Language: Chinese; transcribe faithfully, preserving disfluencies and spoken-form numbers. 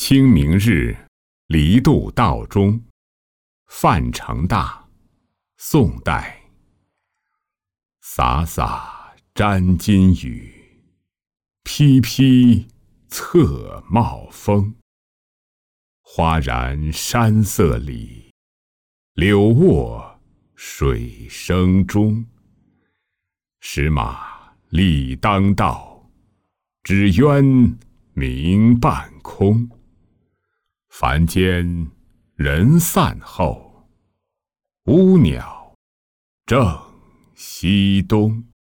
清明日，离渡道中。范成大，宋代。洒洒沾金雨，披披侧帽风。花然山色里，柳卧水声中。石马立当道，纸鸢鸣半空。凡间人散后，乌鸟正西东。